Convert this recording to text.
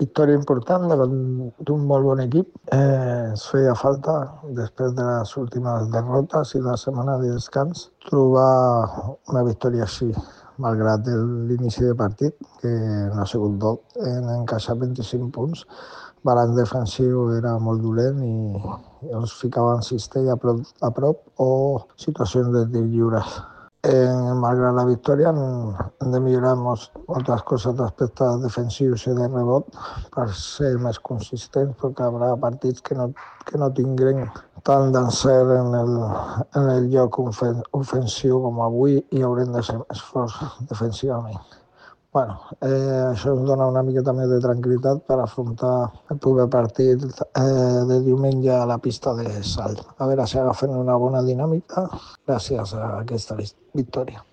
victòria important d'un molt bon equip. Ens feia falta, després de les últimes derrotes i la setmana de descans, trobar una victòria així, malgrat l'inici de partit, que no ha sigut bo. Hem encaixat 25 punts. Balanç defensiu era molt dolent i ens ficaven cistell a prop o situacions de tir lliures. Malgrat la victòria hem de millorar moltes coses d'aspectes defensius i de rebot per ser més consistents, perquè hi haurà partits que no tinguem tant d'encert en el lloc ofensiu com avui i haurem de ser més forts defensivament. Això ens dona una miqueta més de tranquil·litat per afrontar el proper partit de diumenge a la pista de Salt. A veure si agafen una bona dinàmica gràcies a aquesta victòria.